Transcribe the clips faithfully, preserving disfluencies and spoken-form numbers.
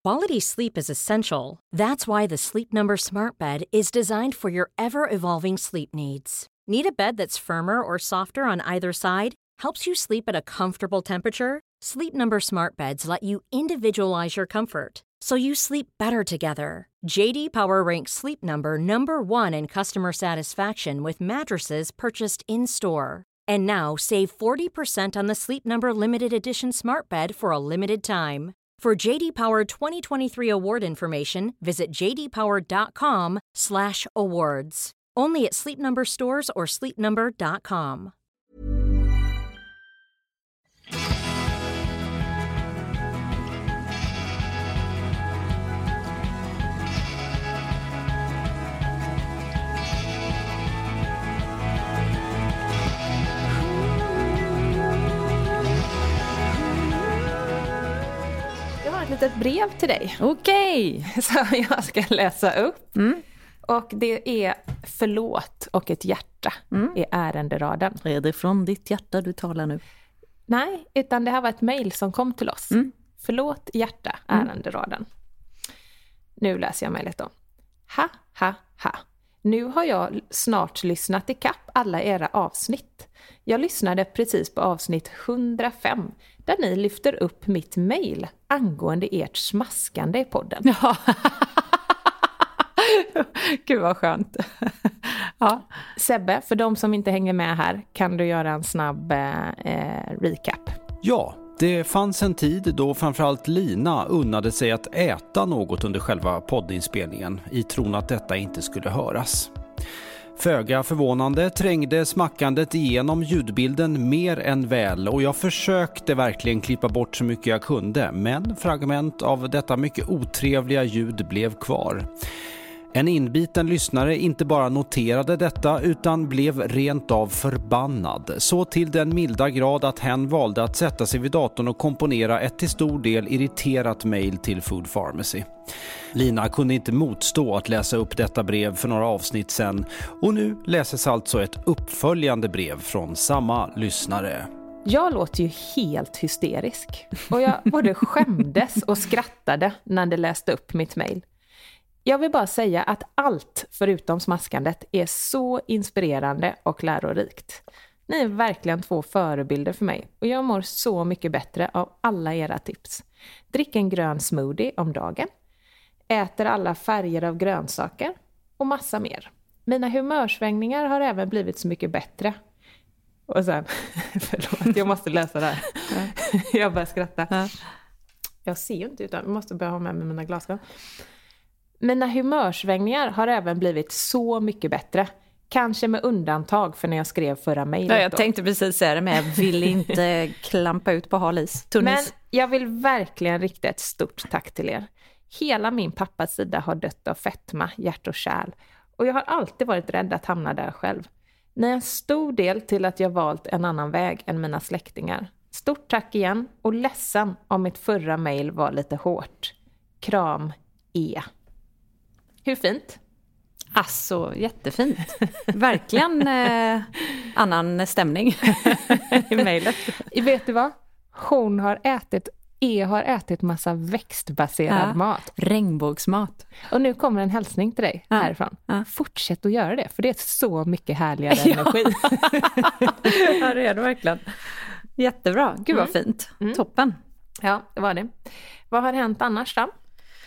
Quality sleep is essential. That's why the Sleep Number Smart Bed is designed for your ever-evolving sleep needs. Need a bed that's firmer or softer on either side? Helps you sleep at a comfortable temperature? Sleep Number Smart Beds let you individualize your comfort, so you sleep better together. J D Power ranks Sleep Number number one in customer satisfaction with mattresses purchased in-store. And now, save forty percent on the Sleep Number Limited Edition Smart Bed for a limited time. For J D Power twenty twenty-three award information, visit j d power dot com slash awards. Only at Sleep Number stores or sleep number dot com. Ett litet brev till dig. Okej. Som jag ska läsa upp. Mm. Och det är förlåt och ett hjärta Mm. i ärenderaden. Är det från ditt hjärta du talar nu? Nej, utan det här var ett mejl som kom till oss. Mm. Förlåt hjärta, Mm. ärenderaden. Nu läser jag mejlet då. Ha, ha, ha. Nu har jag snart lyssnat i kapp alla era avsnitt. Jag lyssnade precis på avsnitt hundrafem där ni lyfter upp mitt mejl angående ert smaskande i podden. Ja. Gud vad skönt. Ja. Sebbe, för de som inte hänger med här, kan du göra en snabb eh, recap? Ja, det fanns en tid då framförallt Lina unnade sig att äta något under själva poddinspelningen i tron att detta inte skulle höras. Föga förvånande trängde smackandet igenom ljudbilden mer än väl och jag försökte verkligen klippa bort så mycket jag kunde, men fragment av detta mycket otrevliga ljud blev kvar. En inbiten lyssnare inte bara noterade detta utan blev rent av förbannad. Så till den milda grad att hen valde att sätta sig vid datorn och komponera ett till stor del irriterat mejl till Food Pharmacy. Lina kunde inte motstå att läsa upp detta brev för några avsnitt sedan och nu läses alltså ett uppföljande brev från samma lyssnare. Jag låter ju helt hysterisk och jag både skämdes och skrattade när det läste upp mitt mejl. Jag vill bara säga att allt förutom smaskandet är så inspirerande och lärorikt. Ni är verkligen två förebilder för mig och jag mår så mycket bättre av alla era tips. Drick en grön smoothie om dagen, äter alla färger av grönsaker och massa mer. Mina humörsvängningar har även blivit så mycket bättre. Och sen, förlåt, jag måste läsa det här. Jag börjar skratta. Jag ser ju inte utan jag måste börja ha med mig mina glasögon. Mina humörsvängningar har även blivit så mycket bättre. Kanske med undantag för när jag skrev förra mejlet. Ja, jag tänkte precis säga det, men jag vill inte klampa ut på halis. Tunnis. Men jag vill verkligen rikta ett stort tack till er. Hela min pappas sida har dött av fetma, hjärt och kärl. Och jag har alltid varit rädd att hamna där själv. Ni är en stor del till att jag valt en annan väg än mina släktingar. Stort tack igen och ledsen om mitt förra mejl var lite hårt. Kram, E. Hur fint? Alltså, jättefint. Verkligen eh, annan stämning i mejlet. Vet du vad? Hon har ätit, E har ätit massa växtbaserad ja. mat. Regnbågsmat. Och nu kommer en hälsning till dig ja. härifrån. Ja. Fortsätt att göra det, för det är så mycket härligare ja. energi. Ja, det är det verkligen. Jättebra. Gud vad mm. fint. Mm. Toppen. Ja, det var det. Vad har hänt annars då?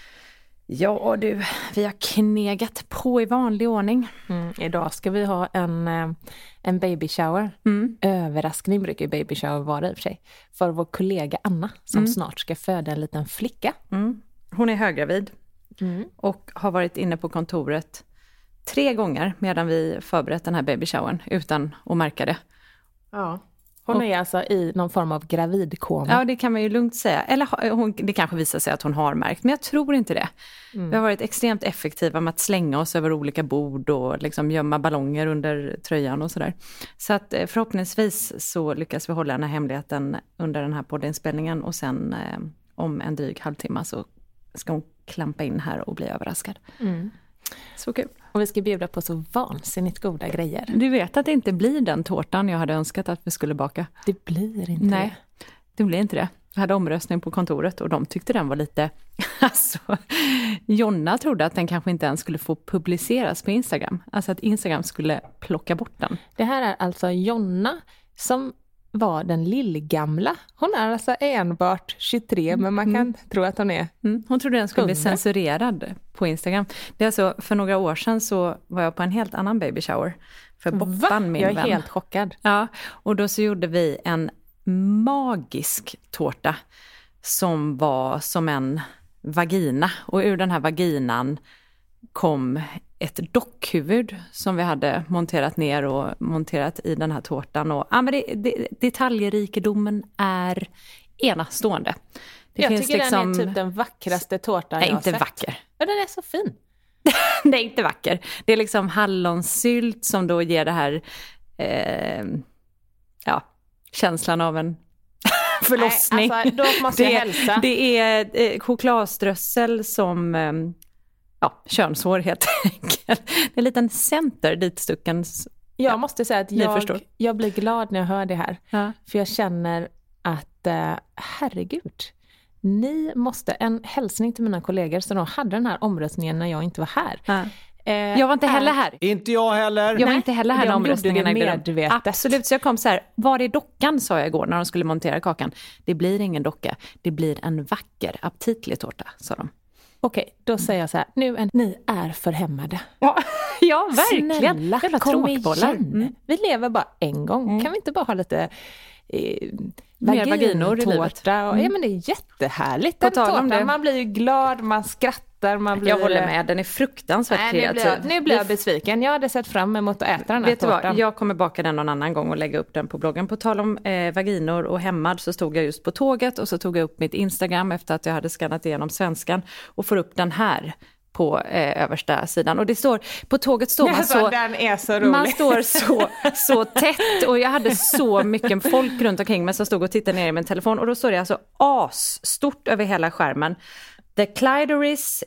Ja du, vi har knegat på i vanlig ordning. Mm, idag ska vi ha en, en baby shower. Mm. Överraskning brukar ju baby shower vara i och för sig. För vår kollega Anna som mm. snart ska föda en liten flicka. Mm. Hon är höggravid mm. och har varit inne på kontoret tre gånger medan vi förberett den här baby showern utan att märka det. Ja. Hon är alltså i någon form av gravidkoma. Ja, det kan man ju lugnt säga. Eller hon, det kanske visar sig att hon har märkt, men jag tror inte det. Mm. Vi har varit extremt effektiva med att slänga oss över olika bord och liksom gömma ballonger under tröjan och sådär. Så att förhoppningsvis så lyckas vi hålla den här hemligheten under den här poddinspelningen och sen eh, om en dryg halvtimme så ska hon klampa in här och bli överraskad. Mm. Så kul. Och vi ska bjuda på så vansinnigt goda grejer. Du vet att det inte blir den tårtan jag hade önskat att vi skulle baka. Det blir inte Nej, det. det blir inte det. Vi hade omröstning på kontoret och de tyckte den var lite... Alltså, Jonna trodde att den kanske inte ens skulle få publiceras på Instagram. Alltså att Instagram skulle plocka bort den. Det här är alltså Jonna som var den lillgamla. Hon är alltså enbart tjugotre, men man kan mm. tro att hon är... Mm. Hon trodde den skulle bli censurerad på Instagram. Det är alltså, för några år sedan så var jag på en helt annan baby shower. För Boppan, min jag är vän. helt chockad. Ja, och då så gjorde vi en magisk tårta som var som en vagina. Och ur den här vaginan kom ett dockhuvud som vi hade monterat ner och monterat i den här tårtan. Och, ja, men det, det, detaljrikedomen är enastående. Det jag finns tycker liksom... den är typ den vackraste tårtan Nej, jag har inte sett. vacker. Ja, den är så fin. Det är inte vacker. Det är liksom hallonsylt som då ger det här eh, ja, känslan av en förlossning. Nej, alltså, då måste jag det, hälsa. Det är eh, chokladströssel som eh, ja, könshår helt enkelt. Det är en liten center dit stucken. Jag ja, måste säga att jag, jag blir glad när jag hör det här. Ja. För jag känner att eh, herregud, ni måste, en hälsning till mina kollegor som hade den här omröstningen när jag inte var här. Ja. Eh, jag var inte heller här. Inte jag heller. Jag var Nej, inte heller här när omröstningarna medvetet. Absolut, så jag kom så här, var är dockan, sa jag igår när de skulle montera kakan. Det blir ingen docka, det blir en vacker, aptitlig tårta, sa de. Okej, då säger jag så här, nu är ni är förhämmade. Ja, ja verkligen. Snälla, Jävla kom igen. Mm. Vi lever bara en gång. Mm. Kan vi inte bara ha lite... Eh, mer vaginor i livet. Och, mm. Ja, men det är jättehärligt. Den tårtan, man blir ju glad, man skrattar, man blir... Jag håller med, den är fruktansvärt Nej, kreativ. Nu blir, jag, nu blir jag besviken. Jag hade sett fram emot att äta den här Vet tårtan. Du vad? Jag kommer baka den någon annan gång och lägga upp den på bloggen. På tal om eh, vaginor och hämmad så stod jag just på tåget och så tog jag upp mitt Instagram efter att jag hade skannat igenom svenskan och får upp den här på eh, översta sidan. Och det står, på tåget står man alltså, så... Den är så rolig. Man står så, så tätt och jag hade så mycket folk runt omkring mig som stod och tittade ner i min telefon. Och då står det alltså as stort över hela skärmen. The clitoris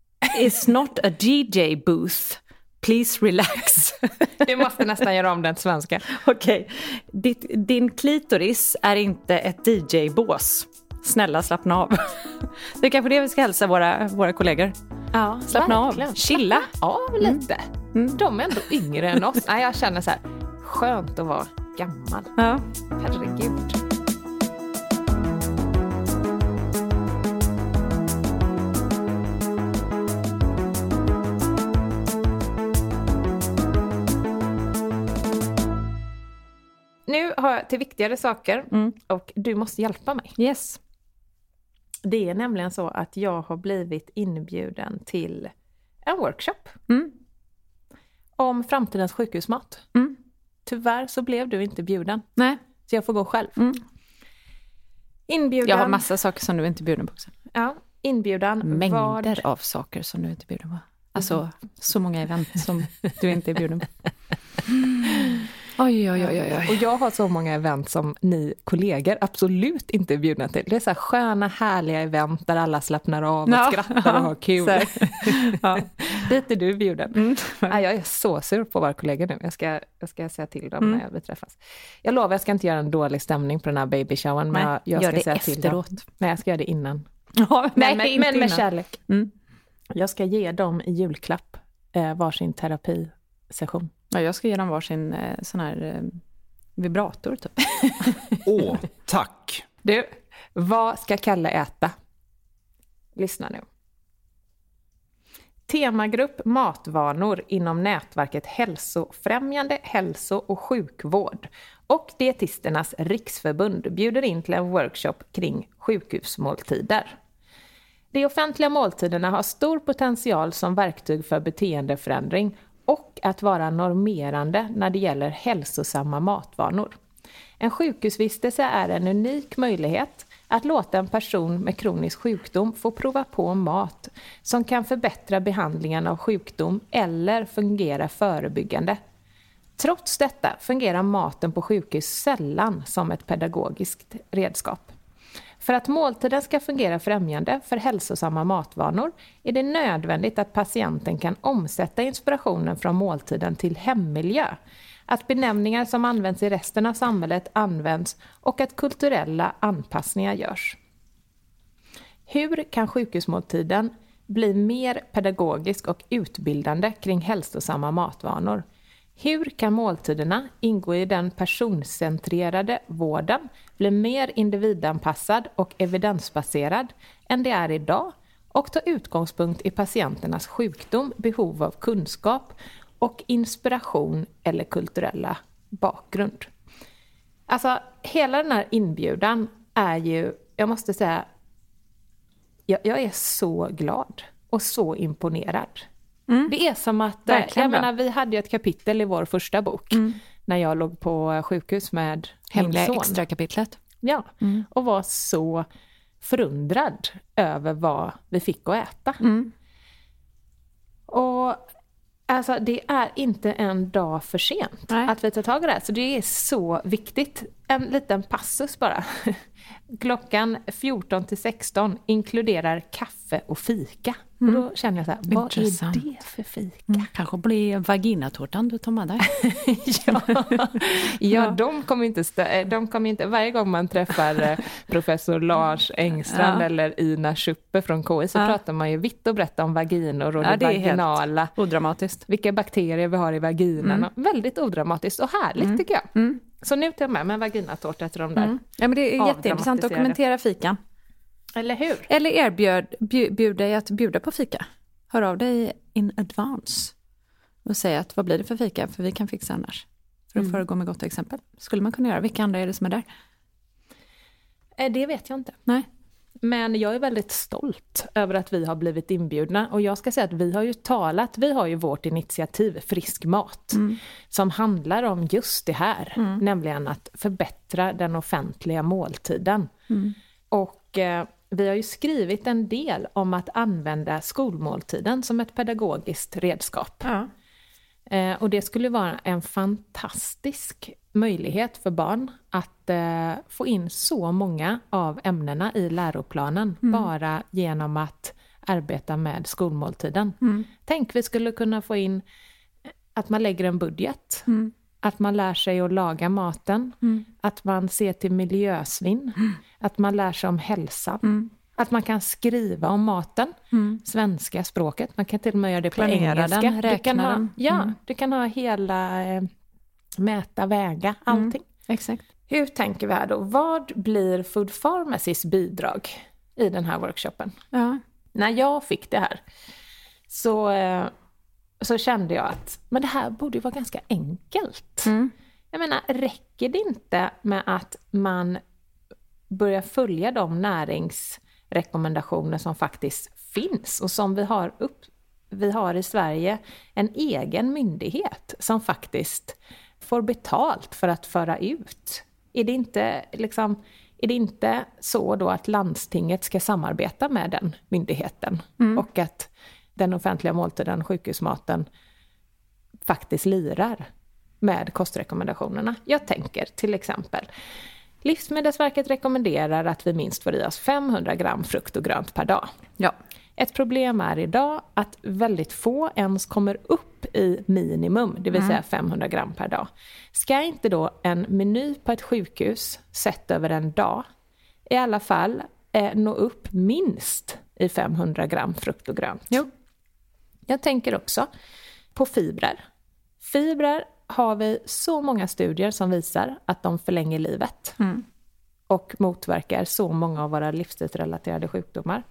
is not a D J booth. Please relax. Du måste nästan göra om den till svenska. Okej. Okay. Din klitoris är inte ett D J-bås. Snälla, slappna av. Det är kanske det vi ska hälsa våra, våra kollegor. Ja, slappna verkligen. av. Chilla. Av lite. Mm. De är ändå yngre än oss. Nej, jag känner så här, skönt att vara gammal. Ja. Herregud. Nu har jag till viktigare saker mm. och du måste hjälpa mig. Yes. Det är nämligen så att jag har blivit inbjuden till en workshop mm. om framtidens sjukhusmat. Mm. Tyvärr så blev du inte bjuden. Nej. Så jag får gå själv. Mm. Inbjudan. Jag har massa saker som du inte är bjuden på också. Ja, inbjudan. Mängder vad... av saker som du inte är bjuden på. Alltså mm. så många event som du inte är bjuden på. Oj, oj, oj, oj. Och jag har så många event som ni kollegor absolut inte är bjudna till. Det är så här sköna, härliga event där alla slappnar av och ja, skrattar och har kul. Ja. Dit är du bjuden. Mm. Ja, jag är så sur på våra kollegor nu. Jag ska, jag ska säga till dem mm. när jag beträffas. Jag lovar, jag ska inte göra en dålig stämning på den här babyshowen. Men jag, jag ska gör det säga efteråt. Till dem. Nej, jag ska göra det innan. Ja, men, nej, men, men med innan. kärlek. Mm. Jag ska ge dem i julklapp eh, varsin terapisession. Ja, jag ska ge dem varsin eh, sån här eh, vibrator typ. Åh, tack! Du, vad ska Kalle äta? Lyssna nu. Temagrupp matvanor inom nätverket Hälsofrämjande hälso- och sjukvård och Dietisternas riksförbund bjuder in till en workshop kring sjukhusmåltider. De offentliga måltiderna har stor potential som verktyg för beteendeförändring och att vara normerande när det gäller hälsosamma matvanor. En sjukhusvistelse är en unik möjlighet att låta en person med kronisk sjukdom få prova på mat som kan förbättra behandlingen av sjukdom eller fungera förebyggande. Trots detta fungerar maten på sjukhus sällan som ett pedagogiskt redskap. För att måltiden ska fungera främjande för hälsosamma matvanor är det nödvändigt att patienten kan omsätta inspirationen från måltiden till hemmiljö, att benämningar som används i resten av samhället används och att kulturella anpassningar görs. Hur kan sjukhusmåltiden bli mer pedagogisk och utbildande kring hälsosamma matvanor? Hur kan måltiderna ingå i den personcentrerade vården bli mer individanpassad och evidensbaserad än det är idag och ta utgångspunkt i patienternas sjukdom, behov av kunskap och inspiration eller kulturella bakgrund? Alltså, hela den här inbjudan är ju, jag måste säga, jag, jag är så glad och så imponerad. Mm. Det är som att, Verkligen jag bra. menar, vi hade ju ett kapitel i vår första bok mm. när jag låg på sjukhus med hemliga min son. extra kapitlet. Ja, mm. och var så förundrad över vad vi fick att äta. Mm. Och alltså, det är inte en dag för sent Nej. Att vi tar tag i det här. Så det är så viktigt. En liten passus bara. Klockan fjorton till sexton inkluderar kaffe och fika. Mm. Och då känner jag så här, vad Intressant. är det för fika? Mm. Kanske blir vaginatårtan du tar med dig. ja. ja, de kommer inte, stö- de kommer inte, varje gång man träffar professor Lars Engstrand ja. Eller Ina Schuppe från K I så ja. Pratar man ju vitt och brett om vaginor och ja, det, det vaginala. Odramatiskt. Vilka bakterier vi har i vaginan. Mm. Väldigt odramatiskt och härligt mm. tycker jag. Mm. Så nu tar jag med mig vaginatårta till de där. Mm. Ja, men det är jätteintressant att kommentera fikan. Eller hur? Eller erbjud bjud, bjud dig att bjuda på fika. Hör av dig in advance. Och säg att vad blir det för fika? För vi kan fixa annars. För att mm. föregå med gott exempel. Skulle man kunna göra? Vilka andra är det som är där? Det vet jag inte. Nej. Men jag är väldigt stolt över att vi har blivit inbjudna. Och jag ska säga att vi har ju talat, vi har ju vårt initiativ Frisk mat. Mm. Som handlar om just det här. Mm. Nämligen att förbättra den offentliga måltiden. Mm. Och eh, vi har ju skrivit en del om att använda skolmåltiden som ett pedagogiskt redskap. Ja. Eh, och det skulle vara en fantastisk möjlighet för barn att eh, få in så många av ämnena i läroplanen mm. bara genom att arbeta med skolmåltiden. Mm. Tänk, vi skulle kunna få in att man lägger en budget, mm. att man lär sig att laga maten, mm. att man ser till miljösvinn, mm. att man lär sig om hälsa. Mm. Att man kan skriva om maten, mm. svenska språket, man kan till och med göra det Planera på engelska. Den, räkna du kan ha, den. ja, mm. du kan ha hela eh, mäta, väga, allting. Mm. Exakt. Hur tänker vi här då? Vad blir Food Pharmacys bidrag i den här workshopen? Ja. När jag fick det här så, eh, så kände jag att men det här borde vara ganska enkelt. Mm. Jag menar, räcker det inte med att man börjar följa de näringsrekommendationer som faktiskt finns och som vi har upp, vi har i Sverige en egen myndighet som faktiskt får betalt för att föra ut. Är det inte liksom, är det inte så då att landstinget ska samarbeta med den myndigheten mm. och att den offentliga måltiden, sjukhusmaten, faktiskt lirar med kostrekommendationerna? Jag tänker till exempel, Livsmedelsverket rekommenderar att vi minst får i oss femhundra gram frukt och grönt per dag. Ja. Ett problem är idag att väldigt få ens kommer upp i minimum, det vill säga mm. femhundra gram per dag. Ska inte då en meny på ett sjukhus sett över en dag i alla fall eh, nå upp minst i femhundra gram frukt och grönt? Jo. Jag tänker också på fibrer. Fibrer har vi så många studier som visar att de förlänger livet mm. och motverkar så många av våra livsstilsrelaterade sjukdomar.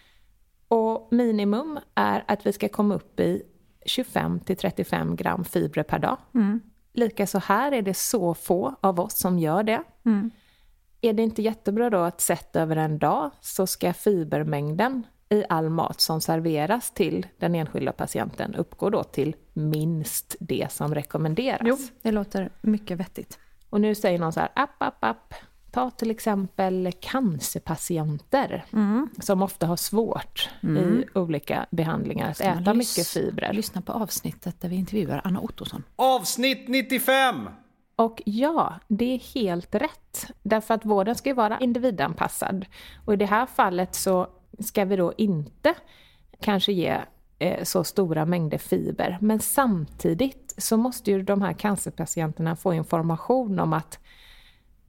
Och minimum är att vi ska komma upp i tjugofem till trettiofem gram fibrer per dag. Mm. Likaså här är det så få av oss som gör det. Mm. Är det inte jättebra då att sett över en dag så ska fibermängden i all mat som serveras till den enskilda patienten uppgår då till minst det som rekommenderas. Jo, det låter mycket vettigt. Och nu säger någon så här, app, app, app. Ta till exempel cancerpatienter mm. som ofta har svårt mm. i olika behandlingar att äta lys- mycket fibrer. Lyssna på avsnittet där vi intervjuar Anna Ottosson. Avsnitt nittiofem! Och ja, det är helt rätt. Därför att vården ska ju vara individanpassad. Och i det här fallet så ska vi då inte kanske ge eh, så stora mängder fiber. Men samtidigt så måste ju de här cancerpatienterna få information om att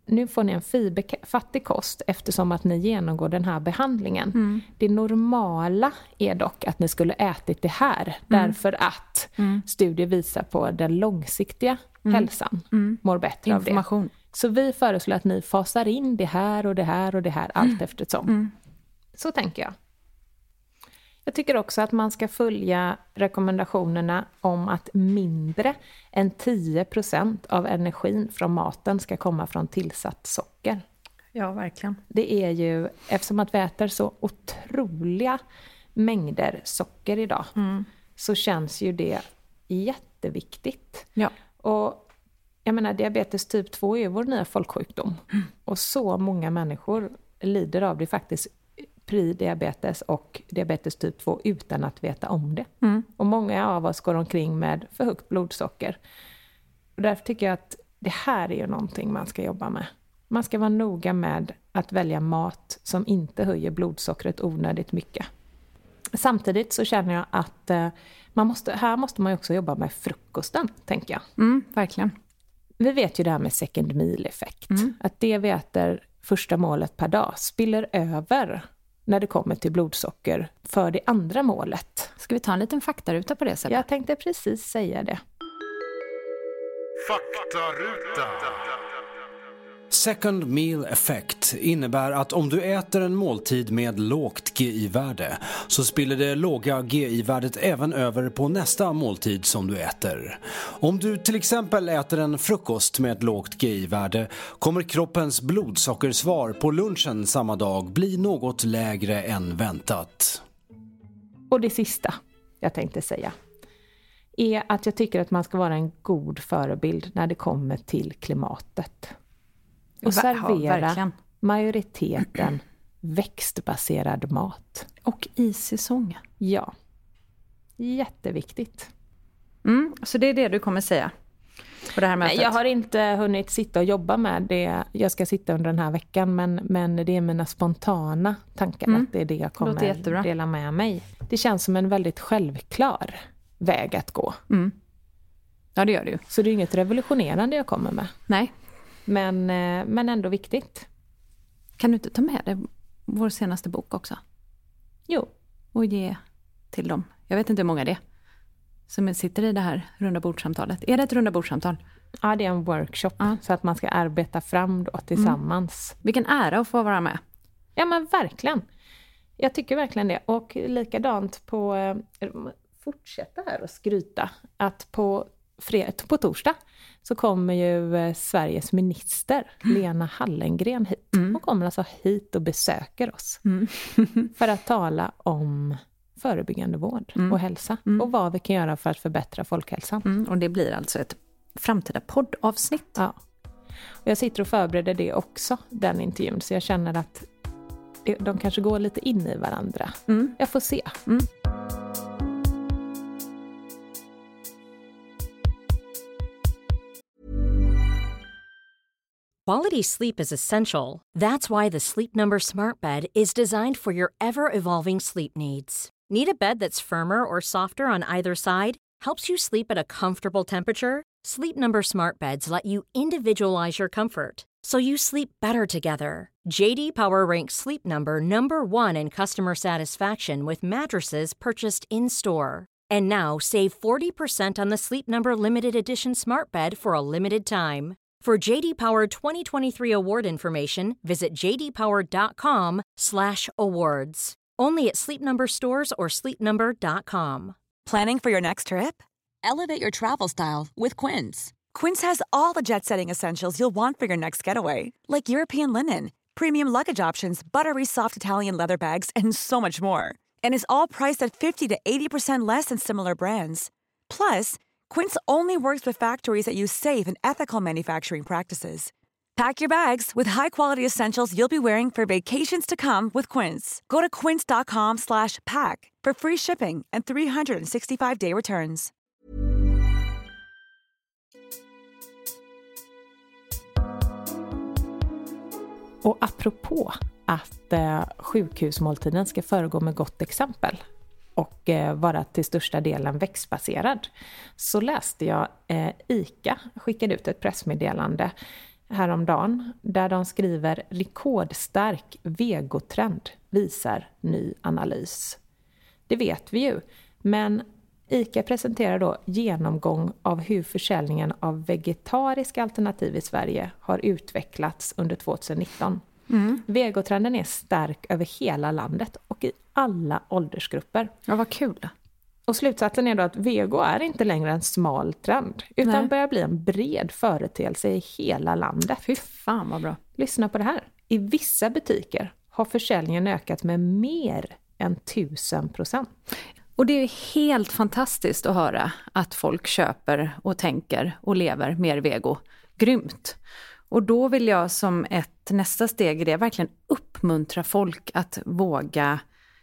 nu får ni en fiberfattig kost eftersom att ni genomgår den här behandlingen. Mm. Det normala är dock att ni skulle ätit det här mm. därför att mm. studier visar på den långsiktiga mm. hälsan mm. mår bättre Information. av det. Så vi föreslår att ni fasar in det här och det här och det här allt mm. eftersom. Mm. Så tänker jag. Jag tycker också att man ska följa rekommendationerna om att mindre än tio procent av energin från maten ska komma från tillsatt socker. Ja, verkligen. Det är ju, eftersom att vi äter så otroliga mängder socker idag, mm. så känns ju det jätteviktigt. Ja. Och jag menar, diabetes typ två är vår nya folksjukdom. Mm. Och så många människor lider av det faktiskt, pre-diabetes och diabetes typ två utan att veta om det. Mm. Och många av oss går omkring med för högt blodsocker. Och därför tycker jag att det här är ju någonting man ska jobba med. Man ska vara noga med att välja mat som inte höjer blodsockret onödigt mycket. Samtidigt så känner jag att eh, man måste, här måste man ju också jobba med frukosten, tänker jag. Mm, verkligen. Vi vet ju det här med second meal-effekt. Mm. Att det vi äter första målet per dag spiller över när det kommer till blodsocker för det andra målet. Ska vi ta en liten faktaruta på det sättet? Jag tänkte precis säga det. Faktaruta. Second meal effect innebär att om du äter en måltid med lågt G I-värde så spiller det låga G I-värdet även över på nästa måltid som du äter. Om du till exempel äter en frukost med ett lågt G I-värde kommer kroppens blodsockersvar på lunchen samma dag bli något lägre än väntat. Och det sista jag tänkte säga är att jag tycker att man ska vara en god förebild när det kommer till klimatet. Och servera ja, majoriteten växtbaserad mat. Och i säsong. Ja, jätteviktigt. Mm, så det är det du kommer säga på det här mötet? Nej, jag har inte hunnit sitta och jobba med det. Jag ska sitta under den här veckan, men, men det är mina spontana tankar mm. att det är det jag kommer dela med mig. Det känns som en väldigt självklar väg att gå. Mm. Ja, det gör det ju. Så det är inget revolutionerande jag kommer med. Nej. Men, men ändå viktigt. Kan du inte ta med det, vår senaste bok också? Jo. Och ge till dem. Jag vet inte hur många det är som sitter i det här runda bordssamtalet. Är det ett runda bordssamtal? Ja, det är en workshop. Ja. Så att man ska arbeta fram då tillsammans. Mm. Vilken ära att få vara med. Ja, men verkligen. Jag tycker verkligen det. Och likadant på... Fortsätta här och skryta. Att på... På torsdag så kommer ju Sveriges minister Lena Hallengren hit. Mm. Hon kommer alltså hit och besöker oss. Mm. för att tala om förebyggande vård mm. och hälsa. Mm. Och vad vi kan göra för att förbättra folkhälsan. Mm. Och det blir alltså ett framtida poddavsnitt. Ja. Och jag sitter och förbereder det också, den intervjun. Så jag känner att de kanske går lite in i varandra. Mm. Jag får se. Mm. Quality sleep is essential. That's why the Sleep Number Smart Bed is designed for your ever-evolving sleep needs. Need a bed that's firmer or softer on either side? Helps you sleep at a comfortable temperature? Sleep Number Smart Beds let you individualize your comfort, so you sleep better together. J D Power ranks Sleep Number number one in customer satisfaction with mattresses purchased in-store. And now save forty percent on the Sleep Number Limited Edition Smart Bed for a limited time. For J D Power twenty twenty-three award information, visit j d power dot com slash awards. Only at Sleep Number stores or sleep number dot com. Planning for your next trip? Elevate your travel style with Quince. Quince has all the jet-setting essentials you'll want for your next getaway, like European linen, premium luggage options, buttery soft Italian leather bags, and so much more. And is all priced at fifty to eighty percent less than similar brands. Plus, Quince only works with factories that use safe and ethical manufacturing practices. Pack your bags with high-quality essentials you'll be wearing for vacations to come with Quince. Go to quince dot com slash pack for free shipping and three sixty-five day returns. Och apropå att eh, sjukhusmåltiden ska föregå med gott exempel och eh, vara till största delen växtbaserad, så läste jag eh, ICA skickade ut ett pressmeddelande häromdagen där de skriver rekordstark vegotrend visar ny analys. Det vet vi ju, men ICA presenterar då genomgång av hur försäljningen av vegetariska alternativ i Sverige har utvecklats under tjugonitton. Mm. Vegotrenden är stark över hela landet och i alla åldersgrupper. Ja, vad kul. Och slutsatsen är då att vego är inte längre en smal trend utan Nej. börjar bli en bred företeelse i hela landet. Fy fan vad bra. Lyssna på det här. I vissa butiker har försäljningen ökat med mer än tusen procent. Och det är helt fantastiskt att höra att folk köper och tänker och lever mer vego. Grymt. Och då vill jag som ett nästa steg i det verkligen uppmuntra folk att våga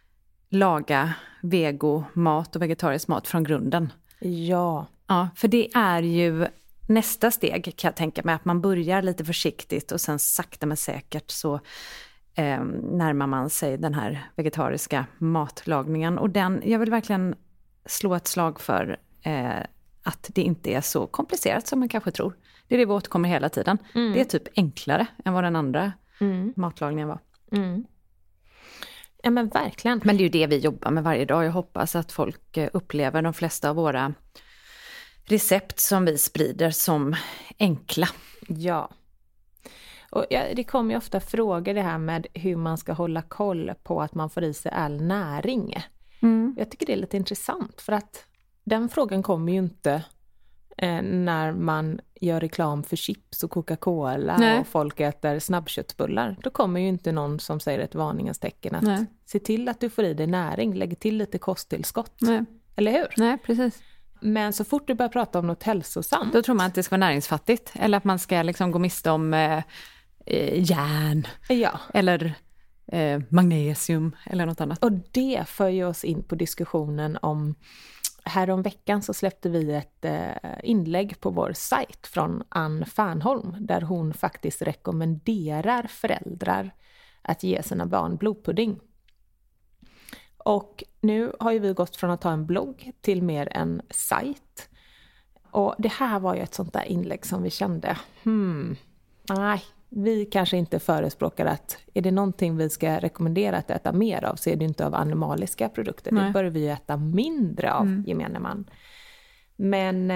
laga vegomat och vegetarisk mat från grunden. Ja. Ja, för det är ju nästa steg kan jag tänka mig. Att man börjar lite försiktigt och sen sakta men säkert så eh, närmar man sig den här vegetariska matlagningen. Och den, jag vill verkligen slå ett slag för eh, att det inte är så komplicerat som man kanske tror. Det är det vi återkommer hela tiden. Mm. Det är typ enklare än vad den andra mm. matlagningen var. Mm. Ja men verkligen. Men det är ju det vi jobbar med varje dag. Jag hoppas att folk upplever de flesta av våra recept som vi sprider som enkla. Ja. Och ja, det kommer ju ofta frågor det här med hur man ska hålla koll på att man får i sig all näring. Mm. Jag tycker det är lite intressant för att den frågan kommer ju inte eh, när man gör reklam för chips och Coca-Cola Nej. och folk äter snabbköttbullar. Då kommer ju inte någon som säger ett varningens tecken att Nej. se till att du får i dig näring, lägg till lite kosttillskott. Nej. Eller hur? Nej, precis. Men så fort du börjar prata om något hälsosamt. Då tror man att det ska vara näringsfattigt. Eller att man ska liksom gå miste om eh, järn. Ja. Eller eh, magnesium. Eller något annat. Och det för ju oss in på diskussionen om. Här om veckan så släppte vi ett eh, inlägg på vår sajt från Ann Fernholm. Där hon faktiskt rekommenderar föräldrar att ge sina barn blodpudding. Och nu har ju vi gått från att ha en blogg till mer en sajt. Och det här var ju ett sånt där inlägg som vi kände, hmm, nej, vi kanske inte förespråkar att är det någonting vi ska rekommendera att äta mer av så är det inte av animaliska produkter. Nej. Det bör vi ju äta mindre av, mm. gemene man. Men,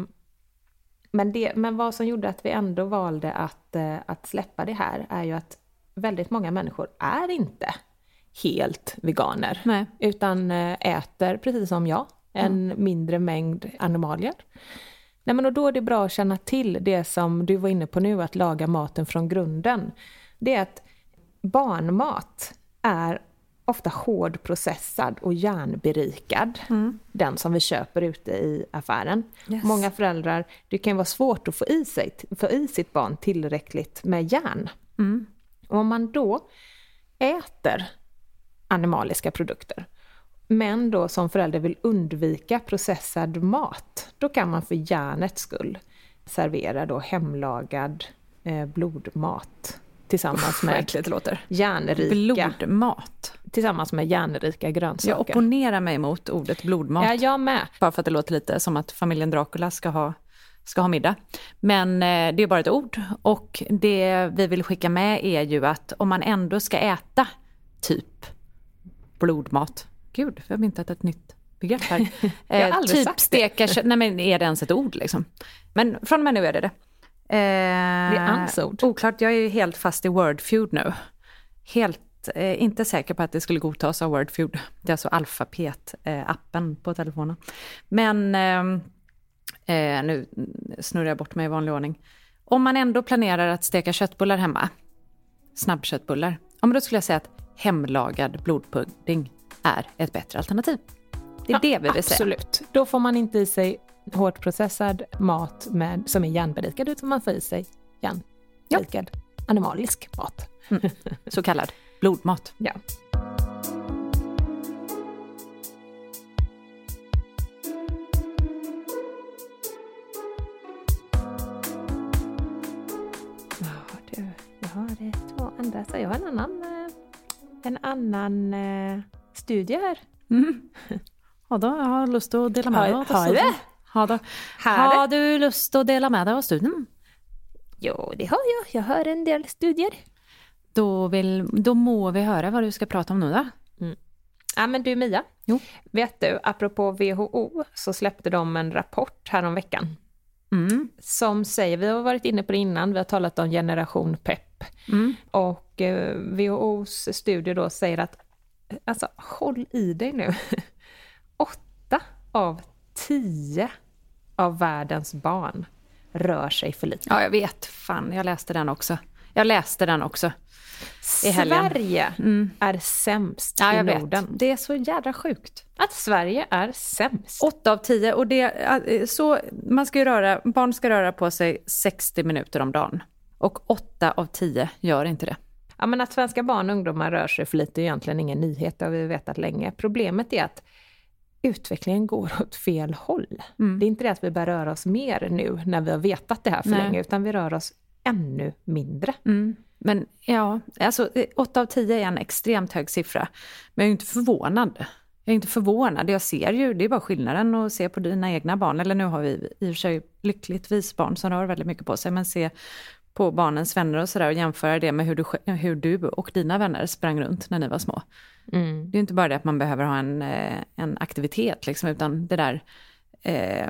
men, det, men vad som gjorde att vi ändå valde att, att släppa det här är ju att väldigt många människor är inte helt veganer. Nej. Utan äter, precis som jag, en mm. mindre mängd animalier. Nej, men och då är det bra att känna till det som du var inne på nu, att laga maten från grunden. Det är att barnmat är ofta hårdprocessad och järnberikad. Mm. Den som vi köper ute i affären. Yes. Många föräldrar, det kan vara svårt att få i, sig, få i sitt barn tillräckligt med järn. Mm. Och om man då äter animaliska produkter, men då som förälder vill undvika processad mat, då kan man för järnets skull servera då hemlagad eh, blodmat tillsammans med äckligt låter. järnrika blodmat tillsammans med järnrika grönsaker. Jag opponerar mig mot ordet blodmat. Ja, jag med. Bara för att det låter lite som att familjen Dracula ska ha ska ha middag. Men eh, det är bara ett ord, och det vi vill skicka med är ju att om man ändå ska äta typ blodmat. Gud, jag har inte ätit ett nytt begrepp här. Eh, typ steka kött. Nej, men är det ens ett ord liksom? Men från och med nu är det det. Eh, det är ansord. Oklart, jag är helt fast i Wordfeud nu. Helt, eh, inte säker på att det skulle godtas av Wordfeud. Det är alltså Alphabet-appen eh, på telefonen. Men eh, eh, nu snurrar jag bort mig i vanlig ordning. Om man ändå planerar att steka köttbullar hemma, snabbköttbullar, ja, men då skulle jag säga att hemlagad blodpudding är ett bättre alternativ. Det är ja, det vi vill säga. Absolut. Då får man inte i sig hårt processad mat med, som är järnberikad, utan man får i sig järnberikad ja. animalisk mat. Mm. Så kallad blodmat. Ja. Ja, du, jag har det två andra. Så jag har en annan... En annan eh, studie här. Mm. Ja, då, jag har lust att dela med dig av studien. Har, har, har du lust att dela med dig av studien? Jo, det har jag. Jag hör en del studier. Då, vill, då må vi höra vad du ska prata om nu då. Mm. Ja, men du Mia, jo. Vet du, apropå W H O så släppte de en rapport här om veckan. Mm. Som säger, vi har varit inne på det innan, vi har talat om generation pepp. Mm. Och eh, W H O:s studie då säger att, alltså håll i dig nu, åtta av tio av världens barn rör sig för lite. Ja, jag vet. Fan, jag läste den också. Jag läste den också. I Sverige mm. är sämst ja, i jag Norden. Vet. Det är så jävla sjukt. Att Sverige är sämst. Åtta av tio. Och det, så, man ska ju röra, barn ska röra på sig sextio minuter om dagen. Och åtta av tio gör inte det. Ja, men att svenska barn och ungdomar rör sig för lite är egentligen ingen nyhet, det har vi vetat länge. Problemet är att utvecklingen går åt fel håll. Mm. Det är inte det att vi börjar röra oss mer nu när vi har vetat det här för Nej. länge, utan vi rör oss ännu mindre. Mm. Men ja, alltså åtta av tio är en extremt hög siffra. Men jag är inte förvånad. Jag är inte förvånad. Jag ser ju, det är bara skillnaden att se på dina egna barn. Eller nu har vi i och för sig lyckligtvis barn som rör väldigt mycket på sig. Men se på barnens vänner och sådär och jämföra det med hur du, hur du och dina vänner sprang runt när ni var små. Mm. Det är inte bara det att man behöver ha en, en aktivitet liksom, utan det där eh,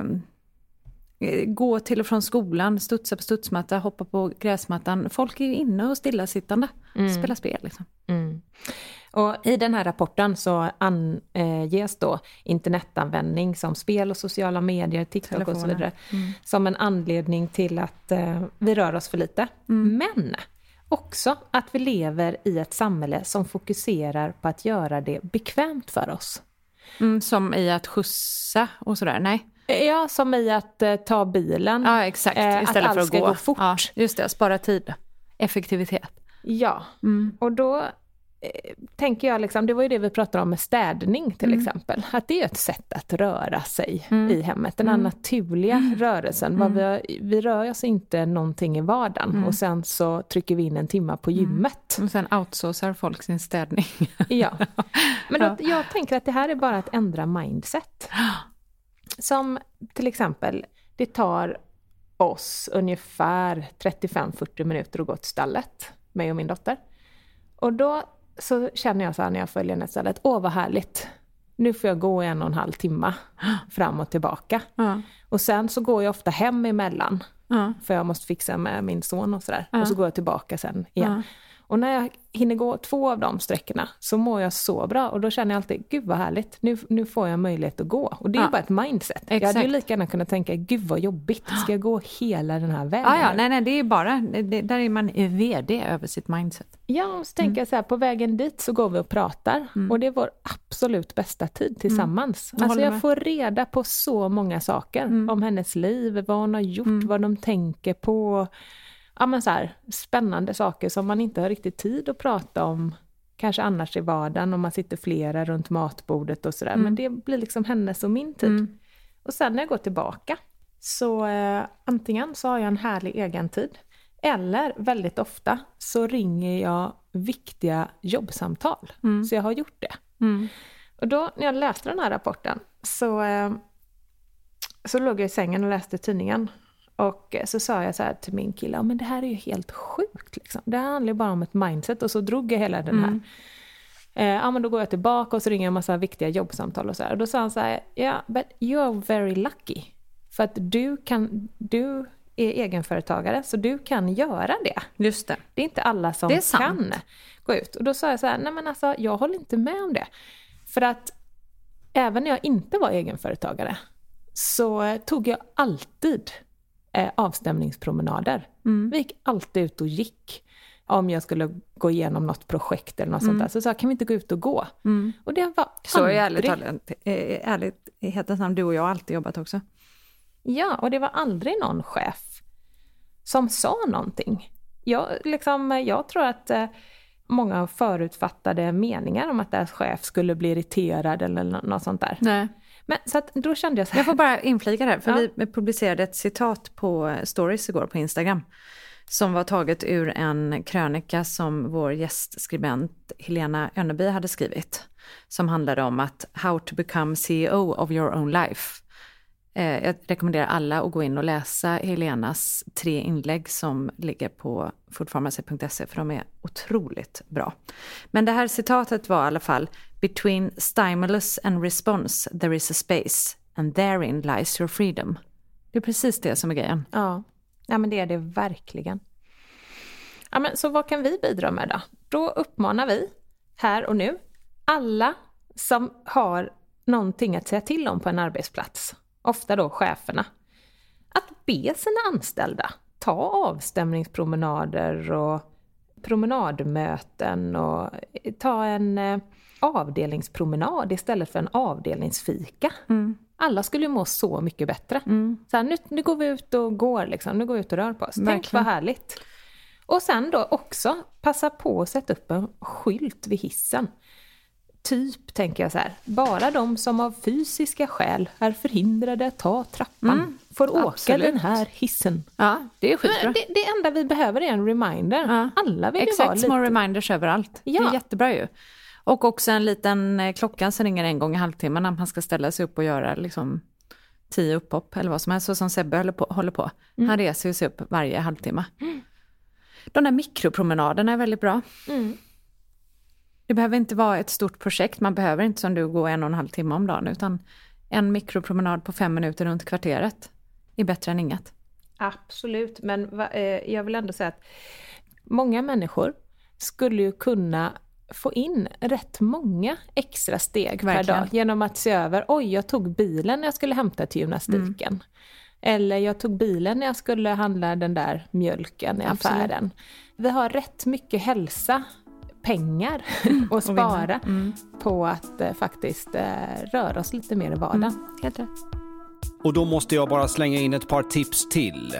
gå till och från skolan, studsa på studsmatta, hoppa på gräsmattan. Folk är ju inne och stillasittande, mm. spela spel liksom. Mm. Och i den här rapporten så anges då internetanvändning som spel och sociala medier, TikTok Telefoner. och så vidare mm. som en anledning till att eh, vi rör oss för lite. Mm. Men också att vi lever i ett samhälle som fokuserar på att göra det bekvämt för oss. Mm, som i att skjutsa och sådär, nej? Ja, som i att eh, ta bilen. Ja, exakt. Eh, Istället att för att ska gå. gå fort. Ja, just det, spara tid. Effektivitet. Ja, mm. och då eh, tänker jag liksom, det var ju det vi pratade om med städning till mm. exempel. Att det är ett sätt att röra sig mm. i hemmet. Den här mm. naturliga mm. rörelsen. Mm. Vi, vi rör oss inte någonting i vardagen. Mm. Och sen så trycker vi in en timma på gymmet. Mm. Och sen outsourcar folk sin städning. Ja, men då, jag tänker att det här är bara att ändra mindset. Som till exempel, det tar oss ungefär trettiofem till fyrtio minuter att gå till stallet, mig och min dotter. Och då så känner jag så här när jag följer det stallet, åh vad härligt, nu får jag gå en och en halv timme fram och tillbaka. Mm. Och sen så går jag ofta hem emellan, mm. för jag måste fixa med min son och sådär. Mm. Och så går jag tillbaka sen igen. Mm. Och när jag hinner gå två av de sträckorna så mår jag så bra. Och då känner jag alltid, gud vad härligt. Nu, nu får jag möjlighet att gå. Och det är ja. bara ett mindset. Exakt. Jag hade ju lika gärna kunnat tänka, gud vad jobbigt. Ska jag gå hela den här vägen? Ja, ja. Nej, nej, det är bara, det, där är man vd över sitt mindset. Ja, och så tänker mm. jag så här, på vägen dit så går vi och pratar. Mm. Och det är vår absolut bästa tid tillsammans. Mm. Jag alltså jag med. får reda på så många saker. Mm. Om hennes liv, vad hon har gjort, mm. vad de tänker på. Ja, men så här, spännande saker som man inte har riktigt tid att prata om kanske annars i vardagen om man sitter flera runt matbordet och sådär. Mm. Men det blir liksom hennes och min tid. Mm. Och sen när jag går tillbaka så eh, antingen så har jag en härlig egen tid eller väldigt ofta så ringer jag viktiga jobbsamtal. Mm. Så jag har gjort det. Mm. Och då när jag läste den här rapporten så, eh, så låg jag i sängen och läste tidningen. Och så sa jag så här till min kille, men det här är ju helt sjukt liksom. Det här handlar ju bara om ett mindset. Och så drog jag hela den här. Mm. Eh, ja, men då går jag tillbaka och så ringer jag en massa viktiga jobbsamtal och så här. Och då sa han så här, ja, yeah, but you're very lucky. För att du kan, du är egenföretagare så du kan göra det. Just det. Det är inte alla som kan gå ut. Och då sa jag så här, nej men alltså jag håller inte med om det. För att även när jag inte var egenföretagare så tog jag alltid avstämningspromenader. Mm. Vi gick alltid ut och gick. Om jag skulle gå igenom något projekt eller något mm. sånt där. Så sa jag, kan vi inte gå ut och gå? Mm. Och det var så aldrig... ärligt, ärligt, ärligt som du och jag alltid jobbat också. Ja, och det var aldrig någon chef som sa någonting. Jag, liksom, jag tror att eh, många förutfattade meningar om att deras chef skulle bli irriterad eller något sånt där. Nej. Men så att då kände jag så här. Jag får bara inflika det här, för ja. vi publicerade ett citat på stories igår på Instagram som var taget ur en krönika som vår gästskribent Helena Önneby hade skrivit, som handlade om att how to become C E O of your own life. Eh, jag rekommenderar alla att gå in och läsa Helenas tre inlägg som ligger på foodpharmacy punkt se för de är otroligt bra. Men det här citatet var i alla fall: "Between stimulus and response there is a space and therein lies your freedom." Det är precis det som är grejen. Ja, ja men det är det verkligen. Ja, men så vad kan vi bidra med då? Då uppmanar vi här och nu alla som har någonting att säga till om på en arbetsplats, ofta då cheferna, att be sina anställda ta avstämningspromenader och promenadmöten och ta en eh, avdelningspromenad istället för en avdelningsfika. Mm. Alla skulle ju må så mycket bättre. Mm. Så här, nu, nu går vi ut och går liksom, nu går vi ut och rör på oss. Verkligen. Tänk vad härligt. Och sen då också passa på att sätta upp en skylt vid hissen. Typ, tänker jag så här, bara de som av fysiska skäl är förhindrade att ta trappan mm, får åka absolut. Den här hissen. Ja, det är skitbra. Det, det enda vi behöver är en reminder. Ja. Alla vill exakt, ju vara lite... små reminders överallt. Ja. Det är jättebra ju. Och också en liten klocka som ringer en gång i halvtimmen när man ska ställa sig upp och göra liksom tio upphopp eller vad som helst, så som Sebbe håller på. Håller på. Mm. Han reser sig upp varje halvtimme. Mm. De där mikropromenaderna är väldigt bra. Mm. Det behöver inte vara ett stort projekt. Man behöver inte som du gå en och en halv timme om dagen, utan en mikropromenad på fem minuter runt kvarteret är bättre än inget. Absolut, men va, eh, jag vill ändå säga att många människor skulle ju kunna få in rätt många extra steg verkligen. Per dag genom att se över, oj jag tog bilen när jag skulle hämta till gymnastiken. Mm. Eller jag tog bilen när jag skulle handla den där mjölken i Absolut. Affären. Vi har rätt mycket hälsa, pengar mm. och spara mm. på att eh, faktiskt eh, röra oss lite mer i vardagen. Mm. Helt rätt. Och då måste jag bara slänga in ett par tips till.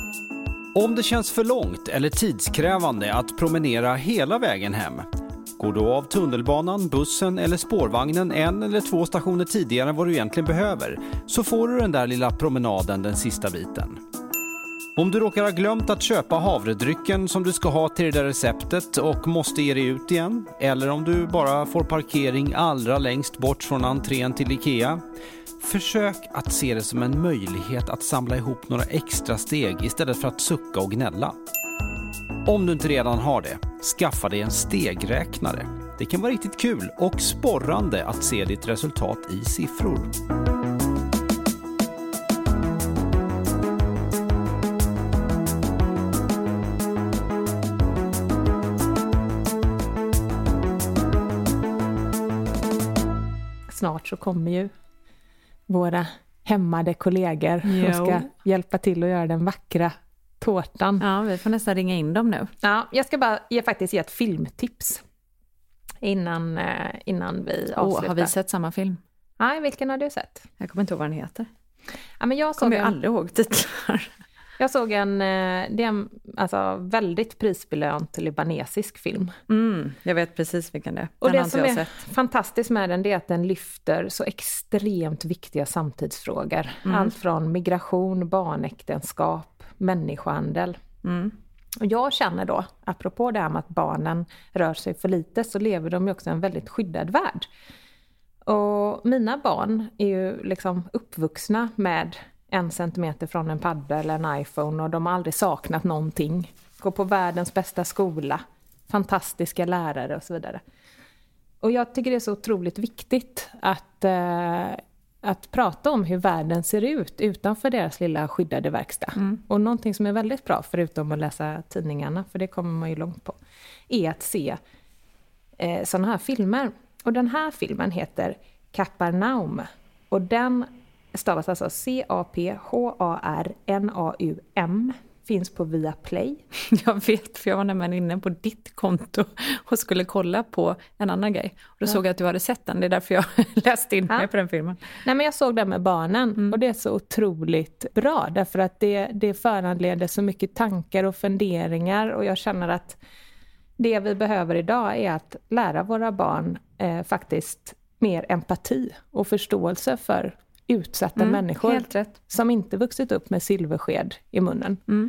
Om det känns för långt eller tidskrävande att promenera hela vägen hem, går då av tunnelbanan, bussen eller spårvagnen en eller två stationer tidigare än vad du egentligen behöver, så får du den där lilla promenaden den sista biten. Om du råkar ha glömt att köpa havredrycken som du ska ha till det där receptet och måste ge dig ut igen, eller om du bara får parkering allra längst bort från entrén till Ikea, försök att se det som en möjlighet att samla ihop några extra steg istället för att sucka och gnälla. Om du inte redan har det, skaffa dig en stegräknare. Det kan vara riktigt kul och sporrande att se ditt resultat i siffror. Snart så kommer ju våra hämmade kollegor jo. Och ska hjälpa till att göra den vackra tårtan. Ja, vi får nästan ringa in dem nu. Ja, jag ska bara ge, faktiskt ge ett filmtips innan, eh, innan vi avslutar. Oh, har vi sett samma film? Nej, vilken har du sett? Jag kommer inte ihåg vad den heter. Ja, men jag såg kommer en, jag aldrig ihåg titlar. Jag såg en, det är en alltså, väldigt prisbelönt libanesisk film. Mm, jag vet precis vilken det är. Den och det har som jag är sett. fantastiskt med den är att den lyfter så extremt viktiga samtidsfrågor. Mm. Allt från migration, barnäktenskap, människohandel. Mm. Och jag känner då, apropå det här med att barnen rör sig för lite, så lever de ju också i en väldigt skyddad värld. Och mina barn är ju liksom uppvuxna med en centimeter från en padda eller en iPhone, och de har aldrig saknat någonting. Går på världens bästa skola, fantastiska lärare och så vidare. Och jag tycker det är så otroligt viktigt att, eh, att prata om hur världen ser ut utanför deras lilla skyddade verkstad. Mm. Och någonting som är väldigt bra, förutom att läsa tidningarna, för det kommer man ju långt på, är att se eh, sådana här filmer. Och den här filmen heter Kapernaum, och den stavas alltså C A P H A R N A U M. Finns på Viaplay. Jag vet, för jag var nämligen inne på ditt konto och skulle kolla på en annan grej. Och då ja. såg jag att du hade sett den. Det är därför jag läste in ja. mig på den filmen. Nej, men jag såg den med barnen. Mm. Och det är så otroligt bra. Därför att det, det föranleder så mycket tankar och funderingar. Och jag känner att det vi behöver idag är att lära våra barn eh, faktiskt mer empati och förståelse för utsatta mm, människor helt rätt. Som inte vuxit upp med silversked i munnen. Mm.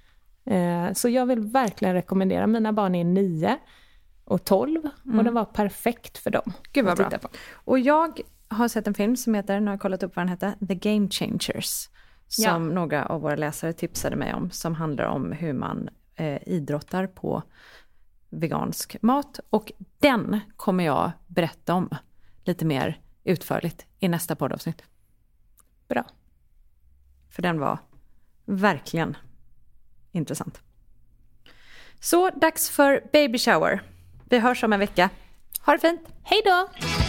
Eh, så jag vill verkligen rekommendera. Mina barn är nio och tolv mm. och det var perfekt för dem. Gud vad bra. På. Och jag har sett en film som heter, nu har jag kollat upp vad den heter, The Game Changers. Som ja. några av våra läsare tipsade mig om. Som handlar om hur man eh, idrottar på vegansk mat. Och den kommer jag berätta om lite mer utförligt i nästa poddavsnitt. Bra. För den var verkligen intressant. Så dags för baby shower. Vi hörs om en vecka. Ha det fint. Hej då!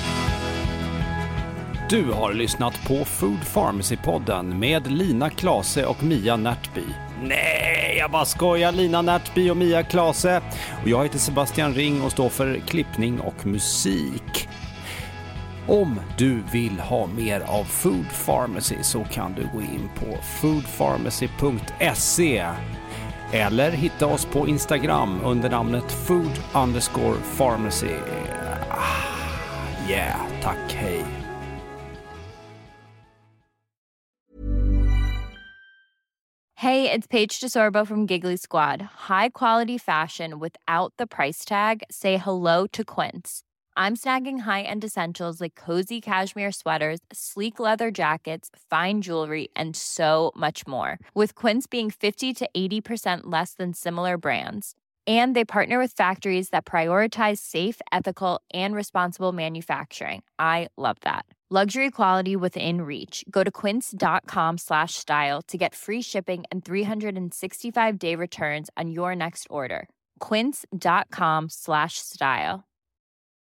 Du har lyssnat på Food Pharmacy-podden med Lina Klase och Mia Närtby. Nej, jag bara skojar. Lina Närtby och Mia Klase. Och jag heter Sebastian Ring och står för klippning och musik. Om du vill ha mer av Food Pharmacy så kan du gå in på food pharmacy punkt se eller hitta oss på Instagram under namnet food underscore pharmacy. Yeah, tack, hej. Hey, it's Paige DeSorbo from Giggly Squad. High quality fashion without the price tag. Say hello to Quince. I'm snagging high-end essentials like cozy cashmere sweaters, sleek leather jackets, fine jewelry, and so much more. With Quince being fifty to eighty percent less than similar brands. And they partner with factories that prioritize safe, ethical, and responsible manufacturing. I love that. Luxury quality within reach. Go to quince.com slash style to get free shipping and three sixty-five day returns on your next order. Quince.com slash style.